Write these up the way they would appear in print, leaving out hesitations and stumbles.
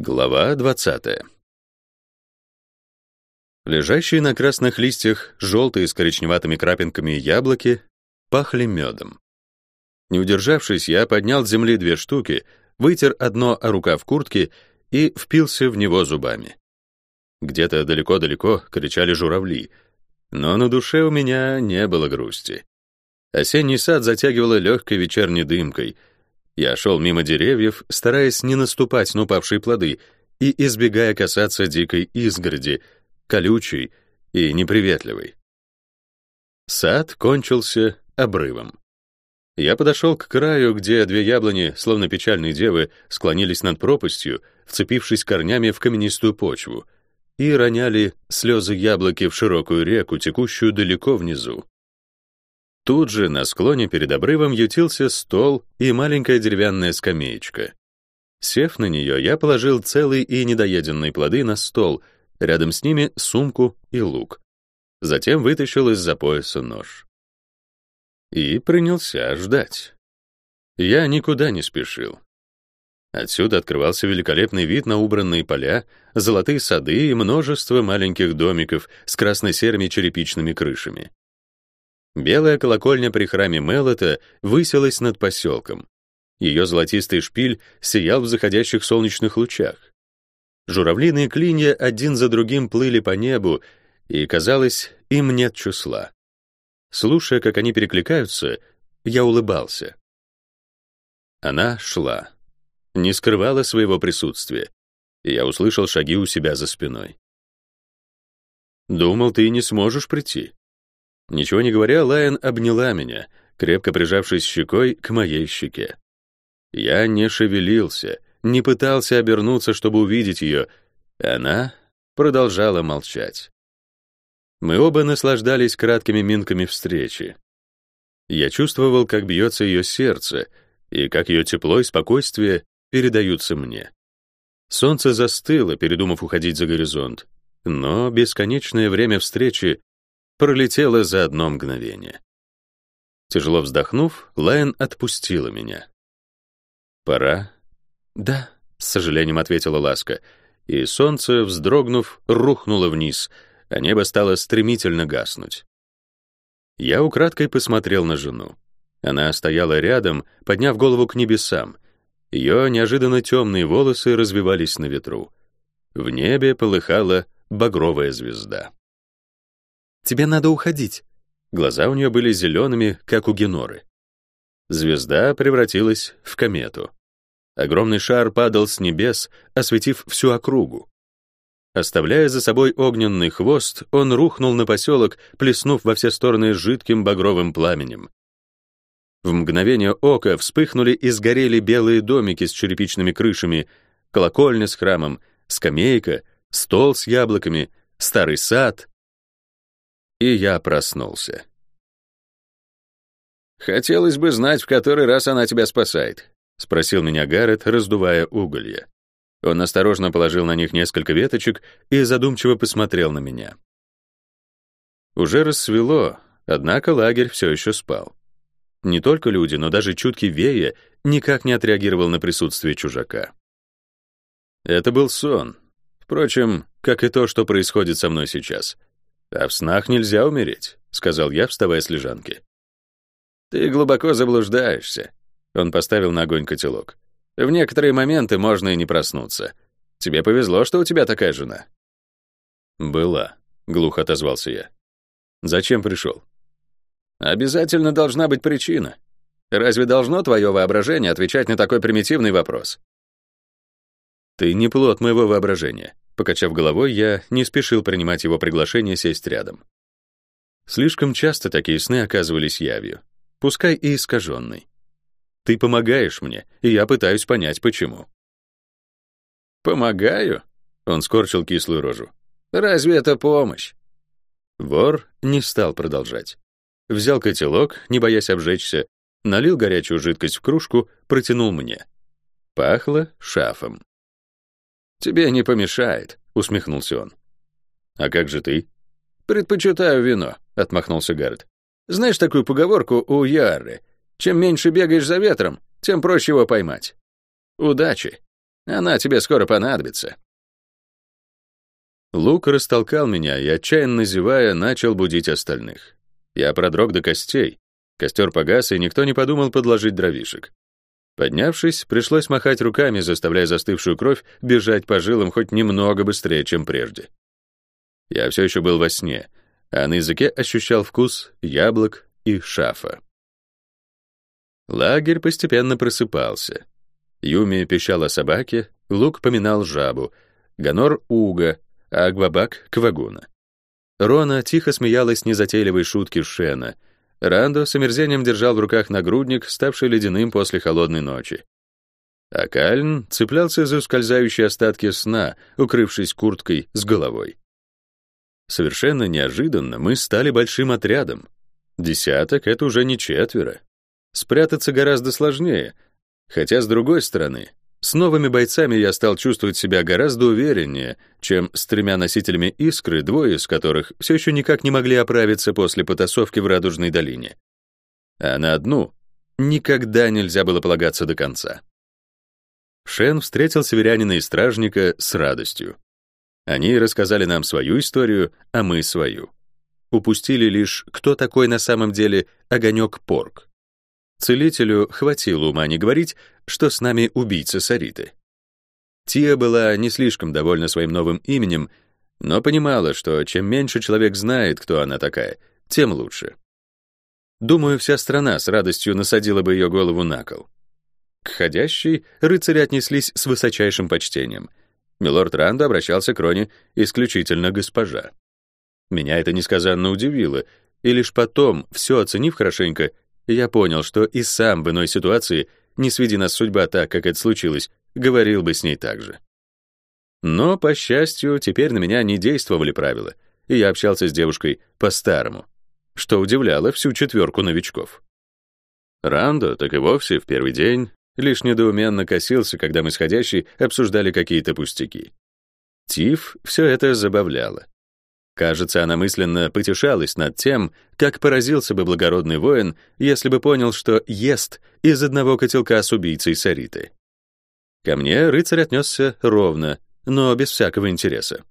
Глава 20. Лежащие на красных листьях желтые с коричневатыми крапинками яблоки пахли медом. Не удержавшись, я поднял с земли 2 штуки, вытер одно о рукав куртки и впился в него зубами. Где-то далеко-далеко кричали журавли, но на душе у меня не было грусти. Осенний сад затягивало легкой вечерней дымкой. Я шел мимо деревьев, стараясь не наступать на упавшие плоды и избегая касаться дикой изгороди, колючей и неприветливой. Сад кончился обрывом. Я подошел к краю, где 2 яблони, словно печальные девы, склонились над пропастью, вцепившись корнями в каменистую почву, и роняли слезы яблоки в широкую реку, текущую далеко внизу. Тут же на склоне перед обрывом ютился стол и маленькая деревянная скамеечка. Сев на нее, я положил целые и недоеденные плоды на стол, рядом с ними сумку и лук. Затем вытащил из-за пояса нож. И принялся ждать. Я никуда не спешил. Отсюда открывался великолепный вид на убранные поля, золотые сады и множество маленьких домиков с красно-серыми черепичными крышами. Белая колокольня при храме Мелота высилась над поселком. Ее золотистый шпиль сиял в заходящих солнечных лучах. Журавлиные клинья один за другим плыли по небу, и, казалось, им нет числа. Слушая, как они перекликаются, я улыбался. Она шла, не скрывала своего присутствия, и я услышал шаги у себя за спиной. «Думал, ты не сможешь прийти». Ничего не говоря, Лайон обняла меня, крепко прижавшись щекой к моей щеке. Я не шевелился, не пытался обернуться, чтобы увидеть ее. Она продолжала молчать. Мы оба наслаждались краткими минками встречи. Я чувствовал, как бьется ее сердце, и как ее тепло и спокойствие передаются мне. Солнце застыло, передумав уходить за горизонт, но бесконечное время встречи пролетело за одно мгновение. Тяжело вздохнув, Лайон отпустила меня. «Пора?» «Да», — с сожалением ответила Ласка, и солнце, вздрогнув, рухнуло вниз, а небо стало стремительно гаснуть. Я украдкой посмотрел на жену. Она стояла рядом, подняв голову к небесам. Ее неожиданно темные волосы развивались на ветру. В небе полыхала багровая звезда. «Тебе надо уходить». Глаза у нее были зелеными, как у Геноры. Звезда превратилась в комету. Огромный шар падал с небес, осветив всю округу. Оставляя за собой огненный хвост, он рухнул на поселок, плеснув во все стороны жидким багровым пламенем. В мгновение ока вспыхнули и сгорели белые домики с черепичными крышами, колокольня с храмом, скамейка, стол с яблоками, старый сад. И я проснулся. «Хотелось бы знать, в который раз она тебя спасает», — спросил меня Гаррет, раздувая уголья. Он осторожно положил на них несколько веточек и задумчиво посмотрел на меня. Уже рассвело, однако лагерь все еще спал. Не только люди, но даже чуткий Вея никак не отреагировал на присутствие чужака. Это был сон. Впрочем, как и то, что происходит со мной сейчас. «А в снах нельзя умереть», — сказал я, вставая с лежанки. «Ты глубоко заблуждаешься», — он поставил на огонь котелок. «В некоторые моменты можно и не проснуться. Тебе повезло, что у тебя такая жена». «Была», — глухо отозвался я. «Зачем пришел?» «Обязательно должна быть причина. Разве должно твое воображение отвечать на такой примитивный вопрос?» «Ты не плод моего воображения». Покачав головой, я не спешил принимать его приглашение сесть рядом. Слишком часто такие сны оказывались явью, пускай и искаженной. Ты помогаешь мне, и я пытаюсь понять, почему. «Помогаю?» — он скорчил кислую рожу. «Разве это помощь?» Вор не стал продолжать. Взял котелок, не боясь обжечься, налил горячую жидкость в кружку, протянул мне. Пахло шафом. «Тебе не помешает», — усмехнулся он. «А как же ты?» «Предпочитаю вино», — отмахнулся Гаррет. «Знаешь такую поговорку у Ярры? Чем меньше бегаешь за ветром, тем проще его поймать. Удачи». Она тебе скоро понадобится». Лук растолкал меня и, отчаянно зевая, начал будить остальных. Я продрог до костей. Костер погас, и никто не подумал подложить дровишек. Поднявшись, пришлось махать руками, заставляя застывшую кровь бежать по жилам хоть немного быстрее, чем прежде. Я все еще был во сне, а на языке ощущал вкус яблок и шафа. Лагерь постепенно просыпался. Юми пищал о собаке, Лук поминал жабу, Ганор — уга, а Акбабак — квагуна. Рона тихо смеялась незатейливой шутки Шена. Рандо с омерзением держал в руках нагрудник, ставший ледяным после холодной ночи. А Кальн цеплялся за ускользающие остатки сна, укрывшись курткой с головой. Совершенно неожиданно мы стали большим отрядом. 10 — это уже не 4. Спрятаться гораздо сложнее, хотя, с другой стороны, с новыми бойцами я стал чувствовать себя гораздо увереннее, чем с 3 носителями искры, 2 из которых все еще никак не могли оправиться после потасовки в Радужной долине. А на одну никогда нельзя было полагаться до конца. Шен встретил северянина и стражника с радостью. Они рассказали нам свою историю, а мы свою. Упустили лишь, кто такой на самом деле Огонек Порк. Целителю хватило ума не говорить, что с нами убийца Сариты. Тия была не слишком довольна своим новым именем, но понимала, что чем меньше человек знает, кто она такая, тем лучше. Думаю, вся страна с радостью насадила бы ее голову на кол. К ходящей рыцари отнеслись с высочайшим почтением. Милорд Рандо обращался к Роне исключительно госпожа. Меня это несказанно удивило, и лишь потом, все оценив хорошенько, я понял, что и сам в иной ситуации, не сведи нас судьба так, как это случилось, говорил бы с ней так же. Но, по счастью, теперь на меня не действовали правила, и я общался с девушкой по-старому, что удивляло всю 4 новичков. Рандо, так и вовсе, в первый день лишь недоуменно косился, когда мы с ходящей обсуждали какие-то пустяки. Тиф все это забавляло. Кажется, она мысленно потешалась над тем, как поразился бы благородный воин, если бы понял, что ест из одного котелка с убийцей Сариты. Ко мне рыцарь отнесся ровно, но без всякого интереса.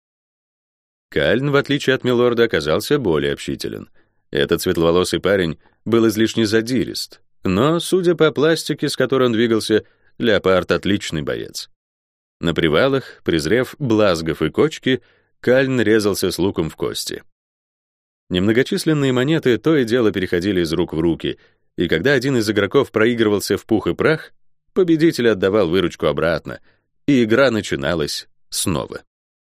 Кальн, в отличие от милорда, оказался более общителен. Этот светловолосый парень был излишне задирист, но, судя по пластике, с которой он двигался, Леопард — отличный боец. На привалах, презрев блазгов и кочки, Кальн резался с луком в кости. Немногочисленные монеты то и дело переходили из рук в руки, и когда один из игроков проигрывался в пух и прах, победитель отдавал выручку обратно, и игра начиналась снова.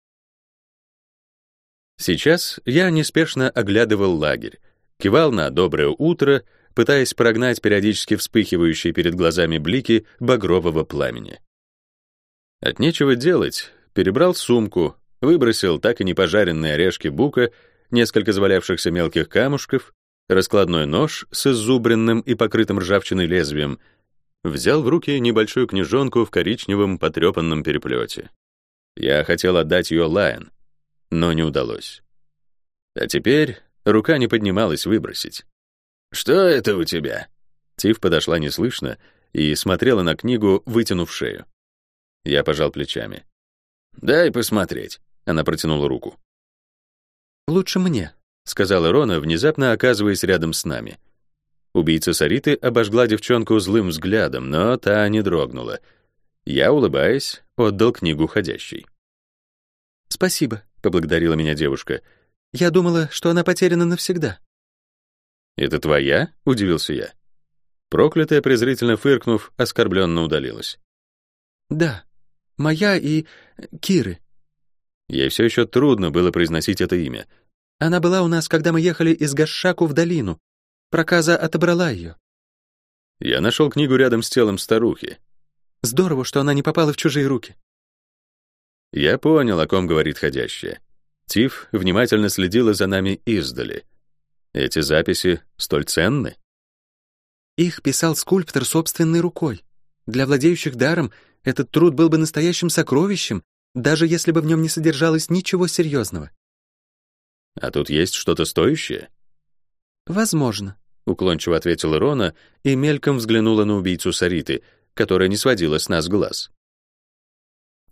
Сейчас я неспешно оглядывал лагерь, кивал на «доброе утро», пытаясь прогнать периодически вспыхивающие перед глазами блики багрового пламени. От нечего делать, перебрал сумку, выбросил так и не пожаренные орешки бука, несколько завалявшихся мелких камушков, раскладной нож с иззубренным и покрытым ржавчиной лезвием, взял в руки небольшую книжонку в коричневом потрепанном переплете. Я хотел отдать ее Лайон, но не удалось. А теперь рука не поднималась выбросить. «Что это у тебя?» Тиф подошла неслышно и смотрела на книгу, вытянув шею. Я пожал плечами. «Дай посмотреть». Она протянула руку. «Лучше мне», — сказала Рона, внезапно оказываясь рядом с нами. Убийца Сариты обожгла девчонку злым взглядом, но та не дрогнула. Я, улыбаясь, отдал книгу ходящей. «Спасибо», — поблагодарила меня девушка. «Я думала, что она потеряна навсегда». «Это твоя?» — удивился я. Проклятая, презрительно фыркнув, оскорбленно удалилась. «Да, моя и Киры». Ей все еще трудно было произносить это имя. «Она была у нас, когда мы ехали из Гашшаку в долину. Проказа отобрала ее». Я нашел книгу рядом с телом старухи. «Здорово, что она не попала в чужие руки». Я понял, о ком говорит ходящая. Тиф внимательно следила за нами издали. Эти записи столь ценны? Их писал скульптор собственной рукой. Для владеющих даром этот труд был бы настоящим сокровищем, даже если бы в нем не содержалось ничего серьезного. А тут есть что-то стоящее? Возможно, уклончиво ответила Рона и мельком взглянула на убийцу Сариты, которая не сводила с нас глаз.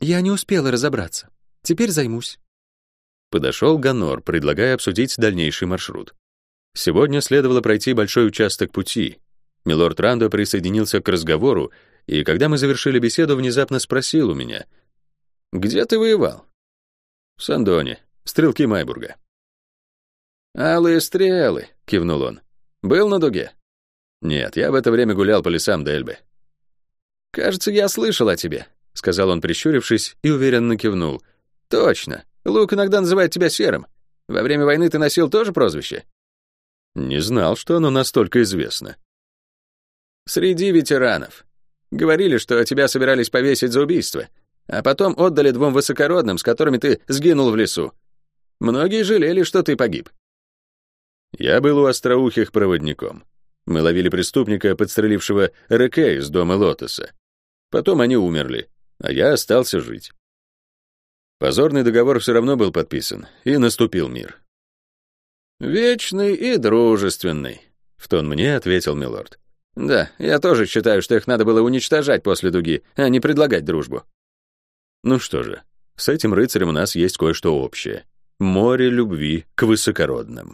Я не успела разобраться. Теперь займусь. Подошел Ганор, предлагая обсудить дальнейший маршрут. Сегодня следовало пройти большой участок пути. Милорд Рандо присоединился к разговору, и когда мы завершили беседу, внезапно спросил у меня: «Где ты воевал?» «В Сандоне, стрелки Майбурга». «Алые стрелы», — кивнул он. «Был на дуге?» «Нет, я в это время гулял по лесам Дельбы». «Кажется, я слышал о тебе», — сказал он, прищурившись, и уверенно кивнул. «Точно. Лук иногда называет тебя Серым. Во время войны ты носил тоже прозвище?» «Не знал, что оно настолько известно». «Среди ветеранов. Говорили, что тебя собирались повесить за убийство, а потом отдали 2 высокородным, с которыми ты сгинул в лесу. Многие жалели, что ты погиб». Я был у остроухих проводником. Мы ловили преступника, подстрелившего Реке из дома Лотоса. Потом они умерли, а я остался жить. Позорный договор все равно был подписан, и наступил мир. «Вечный и дружественный», — в тон мне ответил милорд. «Да, я тоже считаю, что их надо было уничтожать после дуги, а не предлагать дружбу». Ну что же, с этим рыцарем у нас есть кое-что общее. Море любви к высокородным.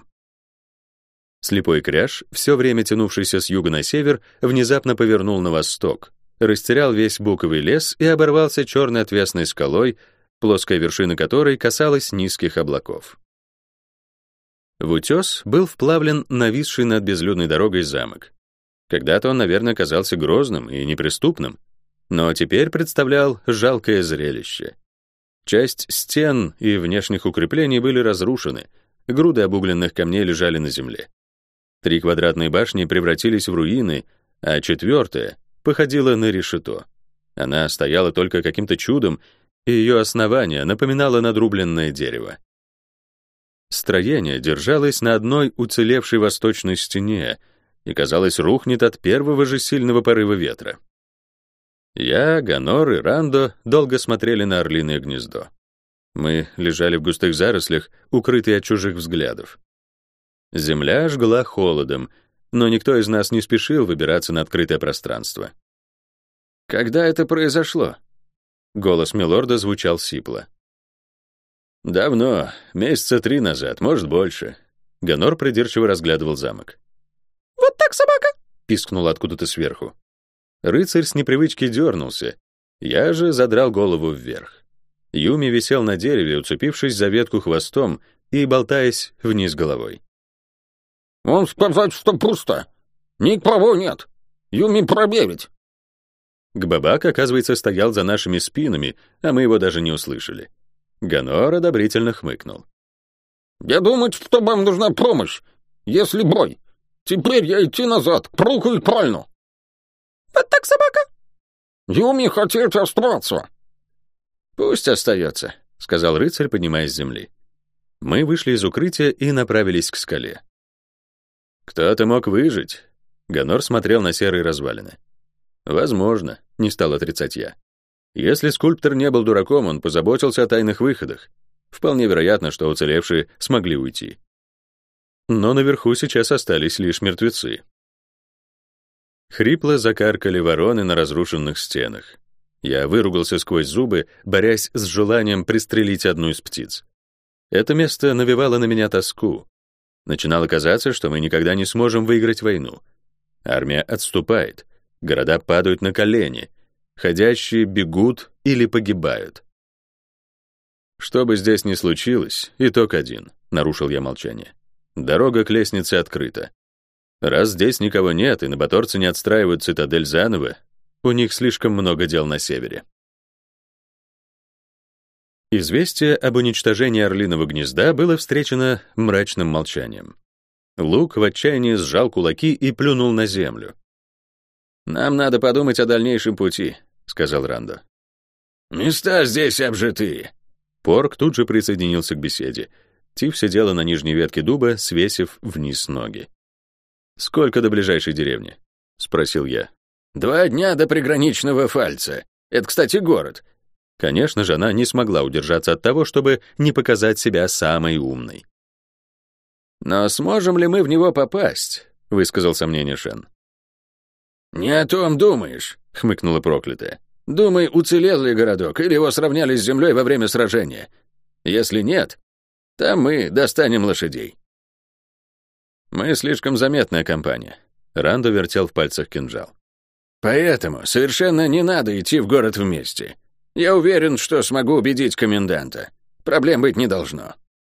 Слепой кряж, все время тянувшийся с юга на север, внезапно повернул на восток, растерял весь буковый лес и оборвался черной отвесной скалой, плоская вершина которой касалась низких облаков. В утес был вплавлен нависший над безлюдной дорогой замок. Когда-то он, наверное, казался грозным и неприступным, но теперь представлял жалкое зрелище. Часть стен и внешних укреплений были разрушены, груды обугленных камней лежали на земле. 3 квадратные башни превратились в руины, а 4-я походила на решето. Она стояла только каким-то чудом, и ее основание напоминало надрубленное дерево. Строение держалось на одной уцелевшей восточной стене и, казалось, рухнет от первого же сильного порыва ветра. Я, Ганор и Рандо долго смотрели на орлиное гнездо. Мы лежали в густых зарослях, укрытые от чужих взглядов. Земля жгла холодом, но никто из нас не спешил выбираться на открытое пространство. «Когда это произошло?» Голос милорда звучал сипло. «Давно, 3 месяца назад, может, больше». Ганор придирчиво разглядывал замок. «Вот так, собака!» — пискнул откуда-то сверху. Рыцарь с непривычки дернулся. Я же задрал голову вверх. Юми висел на дереве, уцепившись за ветку хвостом и болтаясь вниз головой. «Он сказать, что пусто. Никого нет. Юми пробевить». Гбабак, оказывается, стоял за нашими спинами, а мы его даже не услышали. Ганор одобрительно хмыкнул. «Я думаю, что вам нужна помощь, если бой. Теперь я идти назад, к Пруку и Кральну». «Вот так, собака!» «Юми хотел остаться». «Пусть остается», — сказал рыцарь, поднимаясь с земли. Мы вышли из укрытия и направились к скале. «Кто-то мог выжить?» Ганор смотрел на серые развалины. «Возможно», — не стал отрицать я. «Если скульптор не был дураком, он позаботился о тайных выходах. Вполне вероятно, что уцелевшие смогли уйти. Но наверху сейчас остались лишь мертвецы». Хрипло закаркали вороны на разрушенных стенах. Я выругался сквозь зубы, борясь с желанием пристрелить одну из птиц. Это место навевало на меня тоску. Начинало казаться, что мы никогда не сможем выиграть войну. Армия отступает, города падают на колени, ходящие бегут или погибают. Что бы здесь ни случилось, итог один, нарушил я молчание. Дорога к лестнице открыта. Раз здесь никого нет, и набаторцы не отстраивают цитадель заново, у них слишком много дел на севере. Известие об уничтожении орлиного гнезда было встречено мрачным молчанием. Лук в отчаянии сжал кулаки и плюнул на землю. «Нам надо подумать о дальнейшем пути», — сказал Рандо. «Места здесь обжитые». Порк тут же присоединился к беседе. Тиф сидела на нижней ветке дуба, свесив вниз ноги. «Сколько до ближайшей деревни?» — спросил я. 2 дня до приграничного Фальца. Это, кстати, город». Конечно же, она не смогла удержаться от того, чтобы не показать себя самой умной. «Но сможем ли мы в него попасть?» — высказал сомнение Шен. «Не о том думаешь», — хмыкнула проклятая. Думай, уцелел ли городок, или его сравняли с землей во время сражения. Если нет, там мы достанем лошадей». Мы слишком заметная компания. Рандо вертел в пальцах кинжал. «Поэтому совершенно не надо идти в город вместе. Я уверен, что смогу убедить коменданта. Проблем быть не должно».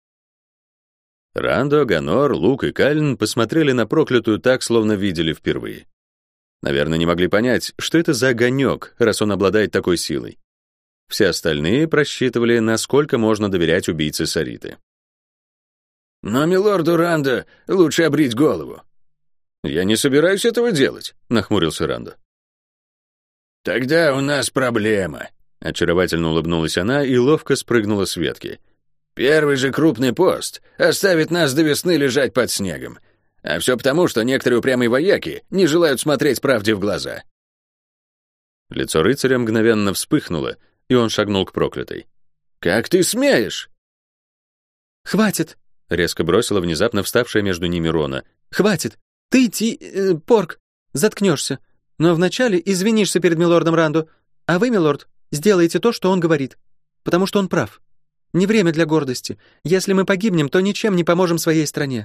Рандо, Ганор, Лук и Кальн посмотрели на проклятую так, словно видели впервые. Наверное, не могли понять, что это за огонек, раз он обладает такой силой. Все остальные просчитывали, насколько можно доверять убийце Сариты. «Но милорду Рандо лучше обрить голову». «Я не собираюсь этого делать», — нахмурился Рандо. «Тогда у нас проблема», — очаровательно улыбнулась она и ловко спрыгнула с ветки. «Первый же крупный пост оставит нас до весны лежать под снегом. А все потому, что некоторые упрямые вояки не желают смотреть правде в глаза». Лицо рыцаря мгновенно вспыхнуло, и он шагнул к проклятой. «Как ты смеешь?» «Хватит!» — резко бросила внезапно вставшая между ними Рона. «Хватит! Ты, Порк, заткнешься. Но вначале извинишься перед милордом Рандо, а вы, милорд, сделаете то, что он говорит. Потому что он прав. Не время для гордости. Если мы погибнем, то ничем не поможем своей стране».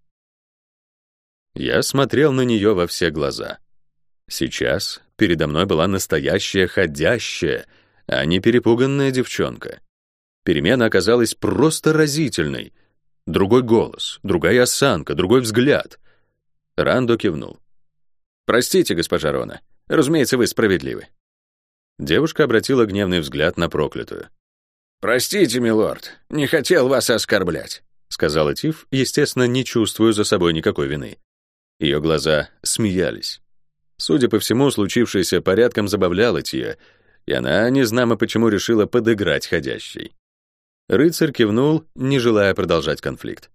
Я смотрел на нее во все глаза. Сейчас передо мной была настоящая ходящая, а не перепуганная девчонка. Перемена оказалась просто разительной. Другой голос, другая осанка, другой взгляд. Рандо кивнул. «Простите, госпожа Рона. Разумеется, вы справедливы». Девушка обратила гневный взгляд на проклятую. «Простите, милорд, не хотел вас оскорблять», — сказала Тиф, естественно, не чувствуя за собой никакой вины. Ее глаза смеялись. Судя по всему, случившееся порядком забавляло Тия, и она, незнамо почему, решила подыграть ходящей. Рыцарь кивнул, не желая продолжать конфликт.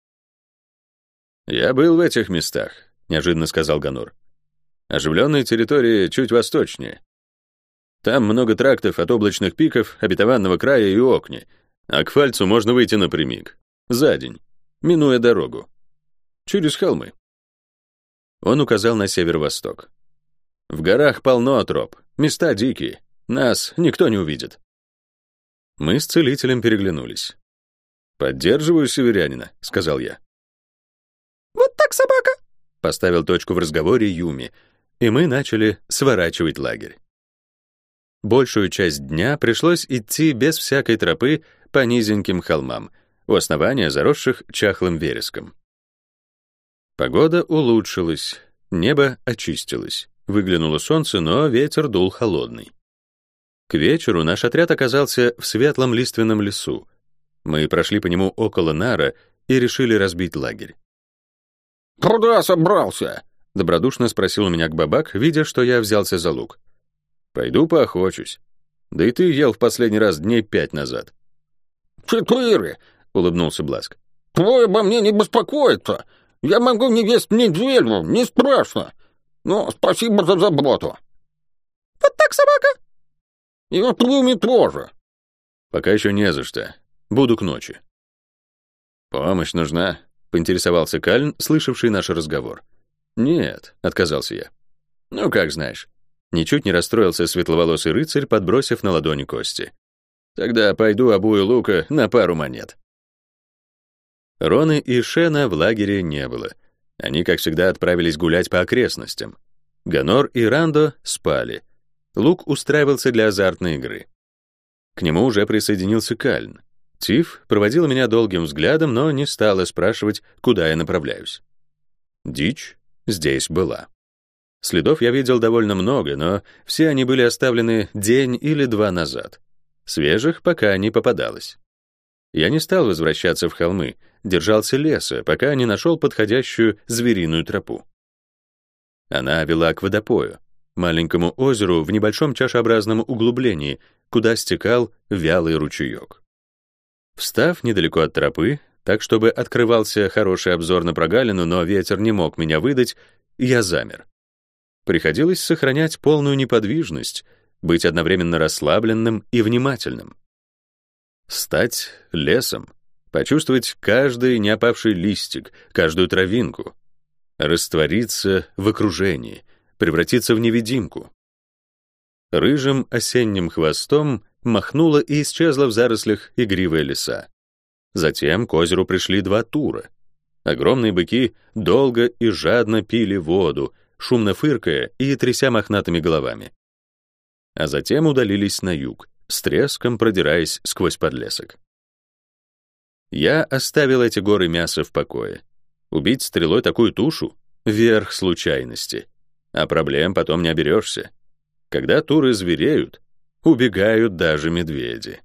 «Я был в этих местах», — неожиданно сказал Ганор. «Оживленные территории чуть восточнее. Там много трактов от облачных пиков, обетованного края и Окни, а к Фальцу можно выйти напрямик, за день, минуя дорогу. Через холмы». Он указал на северо-восток. «В горах полно троп, места дикие, нас никто не увидит». Мы с целителем переглянулись. «Поддерживаю северянина», — сказал я. «Вот так, собака!» — поставил точку в разговоре Юми, и мы начали сворачивать лагерь. Большую часть дня пришлось идти без всякой тропы по низеньким холмам, у основания заросших чахлым вереском. Погода улучшилась, небо очистилось, выглянуло солнце, но ветер дул холодный. К вечеру наш отряд оказался в светлом лиственном лесу. Мы прошли по нему около Нара и решили разбить лагерь. «Куда собрался?» — добродушно спросил у меня Гбабак, видя, что я взялся за лук. «Пойду поохочусь. Да и ты ел в последний раз дней 5 назад». «4», — улыбнулся Бласк. «Твой обо мне не беспокоится. Я могу не есть неделю, не страшно. Но спасибо за заботу». «Вот так, собака!» «И вот Юми тоже». «Пока еще не за что. Буду к ночи». «Помощь нужна?» — поинтересовался Кальн, слышавший наш разговор. «Нет», — отказался я. «Ну, как знаешь». Ничуть не расстроился светловолосый рыцарь, подбросив на ладони кости. «Тогда пойду обую лука на пару монет». Роны и Шена в лагере не было. Они, как всегда, отправились гулять по окрестностям. Ганор и Рандо спали. Лук устраивался для азартной игры. К нему уже присоединился Кальн. Тиф проводила меня долгим взглядом, но не стала спрашивать, куда я направляюсь. Дичь здесь была. Следов я видел довольно много, но все они были оставлены день или два назад. Свежих пока не попадалось. Я не стал возвращаться в холмы, держался леса, пока не нашел подходящую звериную тропу. Она вела к водопою, маленькому озеру в небольшом чашеобразном углублении, куда стекал вялый ручеек. Встав недалеко от тропы, так чтобы открывался хороший обзор на прогалину, но ветер не мог меня выдать, я замер. Приходилось сохранять полную неподвижность, быть одновременно расслабленным и внимательным. Стать лесом, почувствовать каждый неопавший листик, каждую травинку, раствориться в окружении, превратиться в невидимку. Рыжим осенним хвостом махнула и исчезла в зарослях игривая лиса. Затем к озеру пришли 2 тура. Огромные быки долго и жадно пили воду, шумно фыркая и тряся мохнатыми головами. А затем удалились на юг, с треском продираясь сквозь подлесок. Я оставил эти горы мяса в покое. Убить стрелой такую тушу — верх случайности. А проблем потом не оберешься. Когда туры звереют, убегают даже медведи.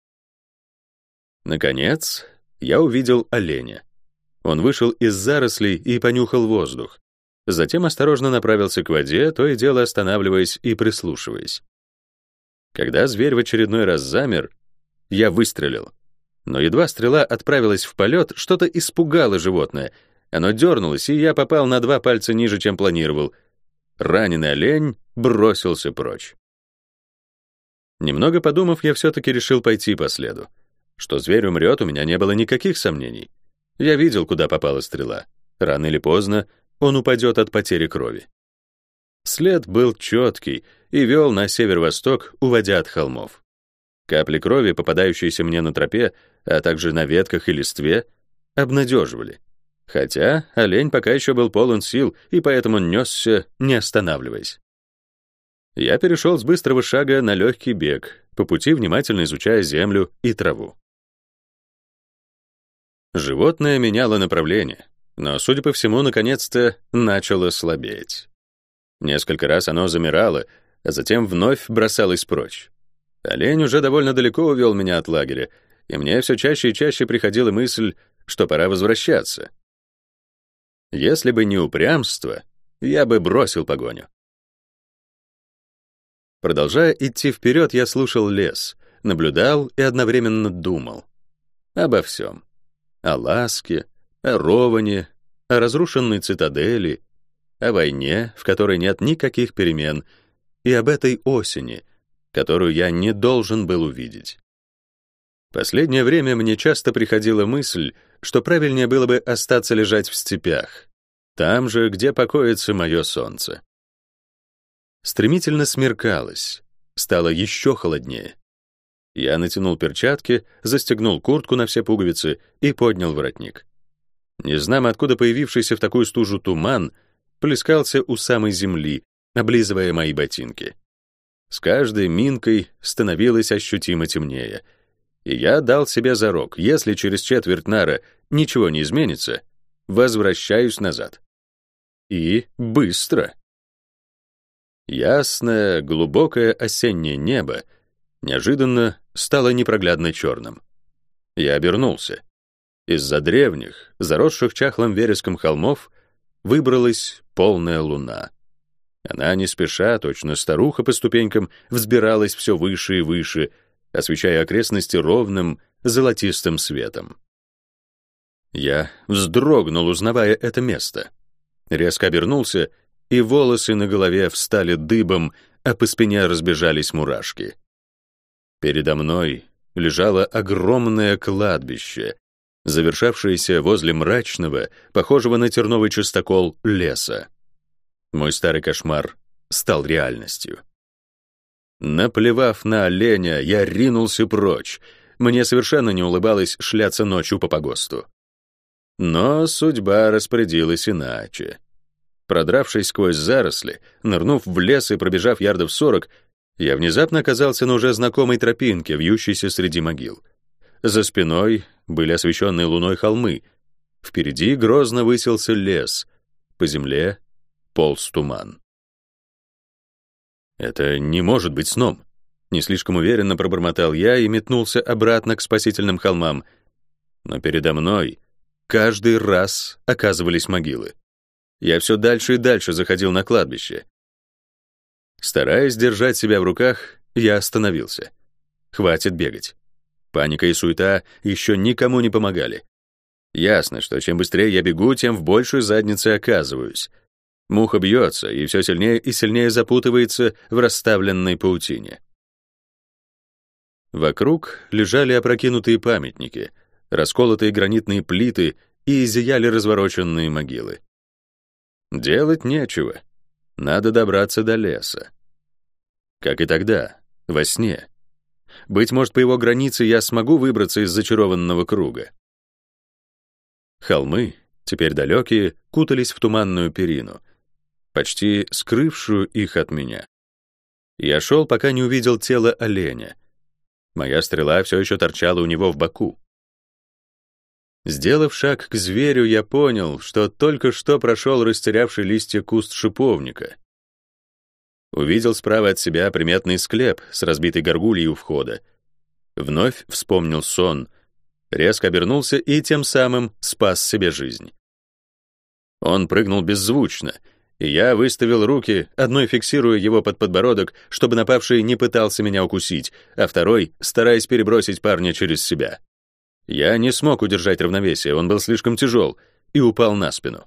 Наконец, я увидел оленя. Он вышел из зарослей и понюхал воздух. Затем осторожно направился к воде, то и дело останавливаясь и прислушиваясь. Когда зверь в очередной раз замер, я выстрелил. Но едва стрела отправилась в полет, что-то испугало животное. Оно дернулось, и я попал на 2 пальца ниже, чем планировал. Раненый олень бросился прочь. Немного подумав, я все-таки решил пойти по следу. Что зверь умрет, у меня не было никаких сомнений. Я видел, куда попала стрела. Рано или поздно он упадет от потери крови. След был четкий и вел на северо-восток, уводя от холмов. Капли крови, попадающиеся мне на тропе, а также на ветках и листве, обнадеживали. Хотя олень пока еще был полон сил, и поэтому несся, не останавливаясь. Я перешел с быстрого шага на легкий бег, по пути внимательно изучая землю и траву. Животное меняло направление, но, судя по всему, наконец-то начало слабеть. Несколько раз оно замирало, а затем вновь бросалось прочь. Олень уже довольно далеко увел меня от лагеря, и мне все чаще и чаще приходила мысль, что пора возвращаться. Если бы не упрямство, я бы бросил погоню. Продолжая идти вперед, я слушал лес, наблюдал и одновременно думал. Обо всем. О ласке, о роване, о разрушенной цитадели, о войне, в которой нет никаких перемен, и об этой осени, которую я не должен был увидеть. Последнее время мне часто приходила мысль, что правильнее было бы остаться лежать в степях, там же, где покоится мое солнце. Стремительно смеркалось, стало еще холоднее. Я натянул перчатки, застегнул куртку на все пуговицы и поднял воротник. Незнамо откуда появившийся в такую стужу туман плескался у самой земли, облизывая мои ботинки. С каждой минкой становилось ощутимо темнее, и я дал себе зарок: если через четверть нара ничего не изменится, возвращаюсь назад. И быстро. Ясное, глубокое осеннее небо неожиданно стало непроглядно черным. Я обернулся. Из-за древних, заросших чахлым вереском холмов, выбралась полная луна. Она не спеша, точно старуха по ступенькам, взбиралась все выше и выше, освещая окрестности ровным, золотистым светом. Я вздрогнул, узнавая это место. Резко обернулся, и волосы на голове встали дыбом, а по спине разбежались мурашки. Передо мной лежало огромное кладбище, завершавшееся возле мрачного, похожего на терновый частокол, леса. Мой старый кошмар стал реальностью. Наплевав на оленя, я ринулся прочь. Мне совершенно не улыбалось шляться ночью по погосту. Но судьба распорядилась иначе. Продравшись сквозь заросли, нырнув в лес и пробежав ярдов 40, я внезапно оказался на уже знакомой тропинке, вьющейся среди могил. За спиной были освещенные луной холмы. Впереди грозно высился лес. По земле полз туман. Это не может быть сном. Не слишком уверенно пробормотал я и метнулся обратно к спасительным холмам. Но передо мной каждый раз оказывались могилы. Я все дальше и дальше заходил на кладбище. Стараясь держать себя в руках, я остановился. Хватит бегать. Паника и суета еще никому не помогали. Ясно, что чем быстрее я бегу, тем в большей заднице оказываюсь. Муха бьется и все сильнее и сильнее запутывается в расставленной паутине. Вокруг лежали опрокинутые памятники, расколотые гранитные плиты и зияли развороченные могилы. Делать нечего. Надо добраться до леса. Как и тогда, во сне. Быть может, по его границе я смогу выбраться из зачарованного круга. Холмы, теперь далекие, кутались в туманную перину, почти скрывшую их от меня. Я шел, пока не увидел тело оленя. Моя стрела все еще торчала у него в боку. Сделав шаг к зверю, я понял, что только что прошел растерявший листья куст шиповника. Увидел справа от себя приметный склеп с разбитой горгульей у входа. Вновь вспомнил сон, резко обернулся и тем самым спас себе жизнь. Он прыгнул беззвучно, и я выставил руки, одной фиксируя его под подбородок, чтобы напавший не пытался меня укусить, а второй стараясь перебросить парня через себя. Я не смог удержать равновесие, он был слишком тяжел, и упал на спину.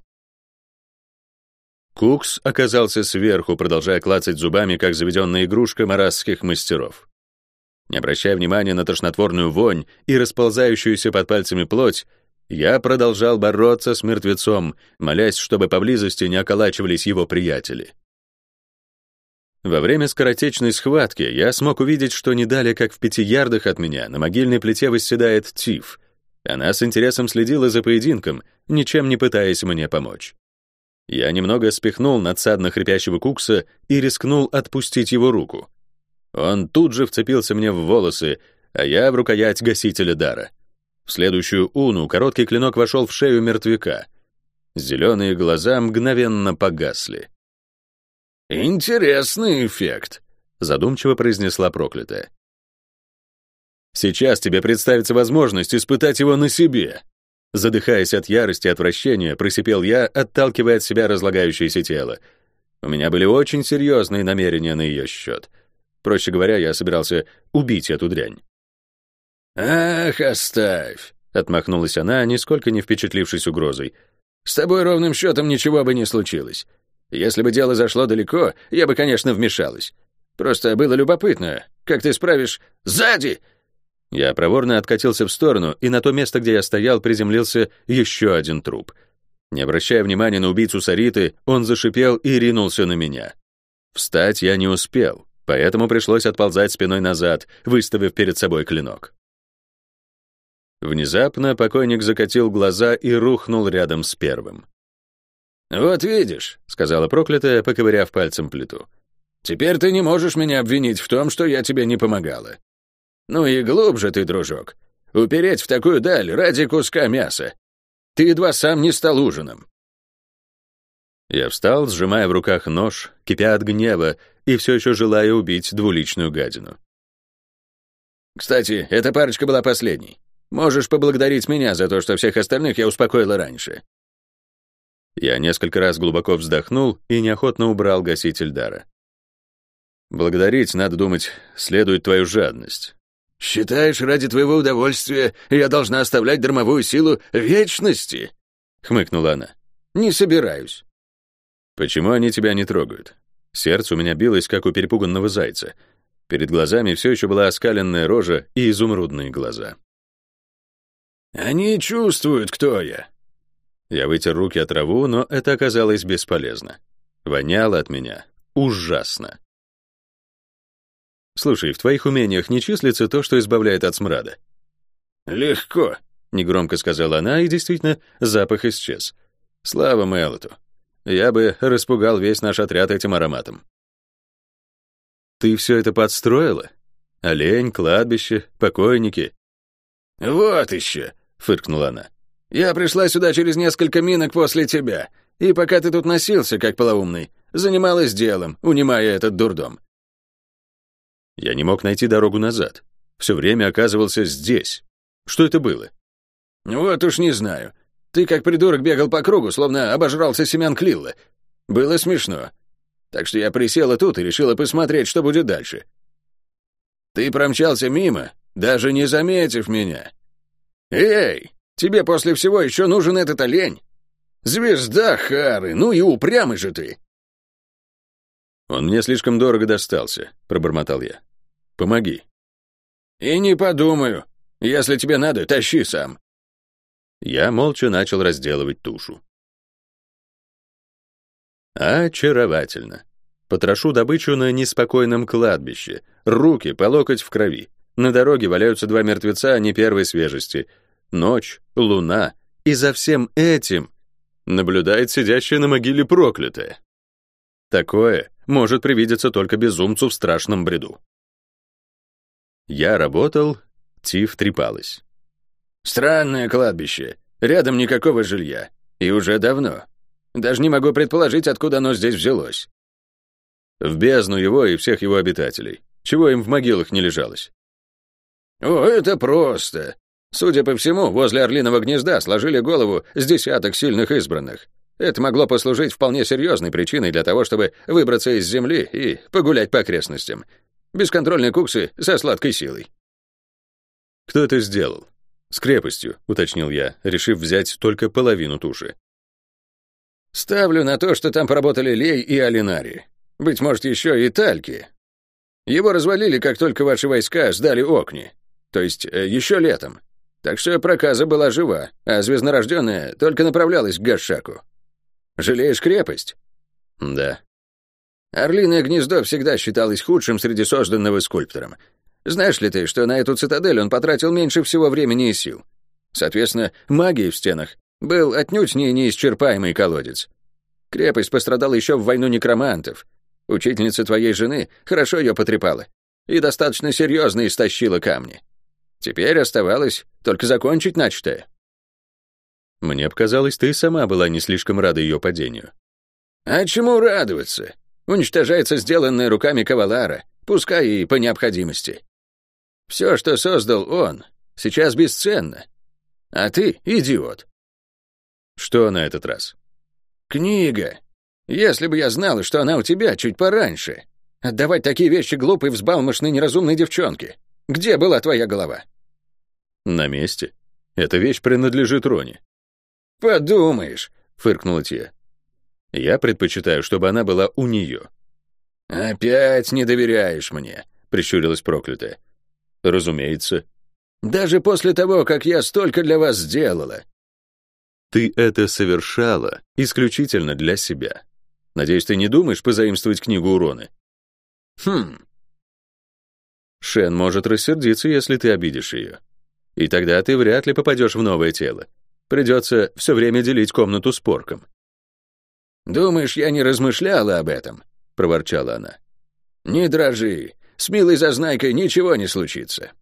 Кукс оказался сверху, продолжая клацать зубами, как заведенная игрушка марасских мастеров. Не обращая внимания на тошнотворную вонь и расползающуюся под пальцами плоть, я продолжал бороться с мертвецом, молясь, чтобы поблизости не околачивались его приятели. Во время скоротечной схватки я смог увидеть, что не далее, как в 5 ярдах от меня, на могильной плите восседает Тиф. Она с интересом следила за поединком, ничем не пытаясь мне помочь. Я немного спихнул надсадно хрипящего Кукса и рискнул отпустить его руку. Он тут же вцепился мне в волосы, а я в рукоять гасителя дара. В следующую уну короткий клинок вошел в шею мертвяка. Зеленые глаза мгновенно погасли. «Интересный эффект», — задумчиво произнесла проклятая. «Сейчас тебе представится возможность испытать его на себе». Задыхаясь от ярости и отвращения, просипел я, отталкивая от себя разлагающееся тело. У меня были очень серьезные намерения на ее счет. Проще говоря, я собирался убить эту дрянь. «Ах, оставь», — отмахнулась она, нисколько не впечатлившись угрозой. «С тобой ровным счетом ничего бы не случилось. Если бы дело зашло далеко, я бы, конечно, вмешалась. Просто было любопытно, как ты справишь сзади». Я проворно откатился в сторону, и на то место, где я стоял, приземлился еще один труп. Не обращая внимания на убийцу Сариты, он зашипел и ринулся на меня. Встать я не успел, поэтому пришлось отползать спиной назад, выставив перед собой клинок. Внезапно покойник закатил глаза и рухнул рядом с первым. «Вот видишь», — сказала проклятая, поковыряв пальцем плиту. «Теперь ты не можешь меня обвинить в том, что я тебе не помогала. Ну и глубже ты, дружок. Упереть в такую даль ради куска мяса. Ты едва сам не стал ужином». Я встал, сжимая в руках нож, кипя от гнева и все еще желая убить двуличную гадину. «Кстати, эта парочка была последней. Можешь поблагодарить меня за то, что всех остальных я успокоила раньше». Я несколько раз глубоко вздохнул и неохотно убрал гаситель дара. «Благодарить, надо думать, следует твою жадность». «Считаешь, ради твоего удовольствия я должна оставлять дармовую силу вечности?» — хмыкнула она. «Не собираюсь». «Почему они тебя не трогают?» Сердце у меня билось, как у перепуганного зайца. Перед глазами все еще была оскаленная рожа и изумрудные глаза. «Они чувствуют, кто я». Я вытер руки от траву, но это оказалось бесполезно. Воняло от меня ужасно. «Слушай, в твоих умениях не числится то, что избавляет от смрада?» «Легко», — негромко сказала она, и действительно, запах исчез. Слава Мэллоту. Я бы распугал весь наш отряд этим ароматом. «Ты все это подстроила? Олень, кладбище, покойники?» «Вот еще», — фыркнула она. «Я пришла сюда через несколько минок после тебя, и пока ты тут носился, как полоумный, занималась делом, унимая этот дурдом». Я не мог найти дорогу назад. Все время оказывался здесь. Что это было? «Вот уж не знаю. Ты как придурок бегал по кругу, словно обожрался семян Клилла. Было смешно. Так что я присела тут и решила посмотреть, что будет дальше. Ты промчался мимо, даже не заметив меня. Эй, тебе после всего еще нужен этот олень? Звезда Хары, ну и упрямый же ты!» «Он мне слишком дорого достался», — пробормотал я. «Помоги». «И не подумаю. Если тебе надо, тащи сам». Я молча начал разделывать тушу. Очаровательно. Потрошу добычу на неспокойном кладбище. Руки по локоть в крови. На дороге валяются 2 мертвеца не первой свежести. Ночь, луна. И за всем этим наблюдает сидящая на могиле проклятая. Такое может привидеться только безумцу в страшном бреду. Я работал, Тиф трепалась. Странное кладбище. Рядом никакого жилья. И уже давно. Даже не могу предположить, откуда оно здесь взялось. В бездну его и всех его обитателей. Чего им в могилах не лежалось? О, это просто. Судя по всему, возле Орлиного гнезда сложили голову с десяток сильных избранных. Это могло послужить вполне серьезной причиной для того, чтобы выбраться из земли и погулять по окрестностям. Бесконтрольные куксы со сладкой силой. Кто это сделал? С крепостью, уточнил я, решив взять только половину туши. Ставлю на то, что там поработали Лей и Алинари. Быть может, еще и Тальки. Его развалили, как только ваши войска сдали Окни. То есть еще летом. Так что проказа была жива, а звезднорожденная только направлялась к Гашаку. Жалеешь крепость? Да. Орлиное гнездо всегда считалось худшим среди созданного скульптором. Знаешь ли ты, что на эту цитадель он потратил меньше всего времени и сил? Соответственно, магии в стенах был отнюдь не неисчерпаемый колодец. Крепость пострадала еще в войну некромантов. Учительница твоей жены хорошо ее потрепала и достаточно серьезно истощила камни. Теперь оставалось только закончить начатое. Мне показалось, ты сама была не слишком рада ее падению. А чему радоваться? Уничтожается сделанное руками Кавалара, пускай и по необходимости. Все, что создал он, сейчас бесценно. А ты — идиот. Что на этот раз? Книга. Если бы я знала, что она у тебя чуть пораньше. Отдавать такие вещи глупой, взбалмошной, неразумной девчонке. Где была твоя голова? На месте. Эта вещь принадлежит Роне. Подумаешь, фыркнула Тия. Я предпочитаю, чтобы она была у нее. Опять не доверяешь мне, прищурилась проклятая. Разумеется. Даже после того, как я столько для вас сделала. Ты это совершала исключительно для себя. Надеюсь, ты не думаешь позаимствовать книгу у Роны? Шен может рассердиться, если ты обидишь ее. И тогда ты вряд ли попадешь в новое тело. Придется все время делить комнату с Порком. «Думаешь, я не размышляла об этом?» — проворчала она. «Не дрожи. С милой зазнайкой ничего не случится.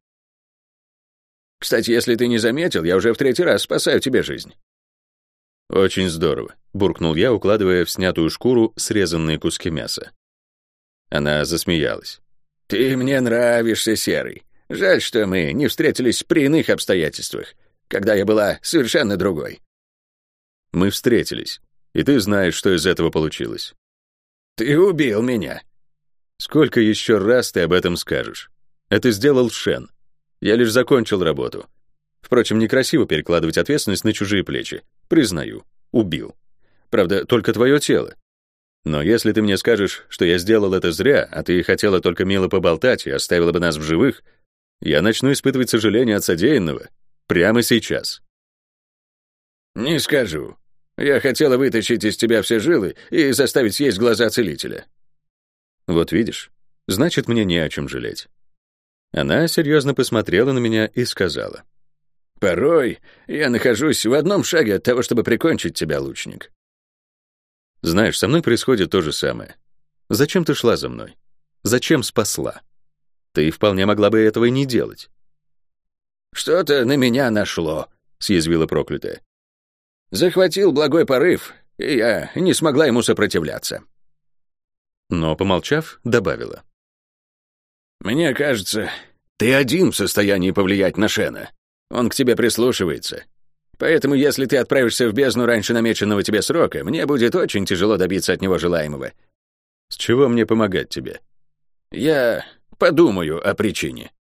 Кстати, если ты не заметил, я уже в 3-й раз спасаю тебе жизнь». «Очень здорово», — буркнул я, укладывая в снятую шкуру срезанные куски мяса. Она засмеялась. «Ты мне нравишься, Серый. Жаль, что мы не встретились при иных обстоятельствах, когда я была совершенно другой». «Мы встретились, и ты знаешь, что из этого получилось». «Ты убил меня». «Сколько еще раз ты об этом скажешь? Это сделал Шен. Я лишь закончил работу. Впрочем, некрасиво перекладывать ответственность на чужие плечи. Признаю, убил. Правда, только твое тело. Но если ты мне скажешь, что я сделал это зря, а ты хотела только мило поболтать и оставила бы нас в живых, я начну испытывать сожаление от содеянного прямо сейчас». «Не скажу. Я хотела вытащить из тебя все жилы и заставить съесть глаза целителя». «Вот видишь, значит, мне не о чем жалеть». Она серьезно посмотрела на меня и сказала: «Порой я нахожусь в одном шаге от того, чтобы прикончить тебя, лучник». «Знаешь, со мной происходит то же самое. Зачем ты шла за мной? Зачем спасла? Ты вполне могла бы этого и не делать». «Что-то на меня нашло», — съязвила проклятая. «Захватил благой порыв, и я не смогла ему сопротивляться». Но, помолчав, добавила: «Мне кажется, ты один в состоянии повлиять на Шена. Он к тебе прислушивается. Поэтому, если ты отправишься в бездну раньше намеченного тебе срока, мне будет очень тяжело добиться от него желаемого». «С чего мне помогать тебе?» «Я подумаю о причине».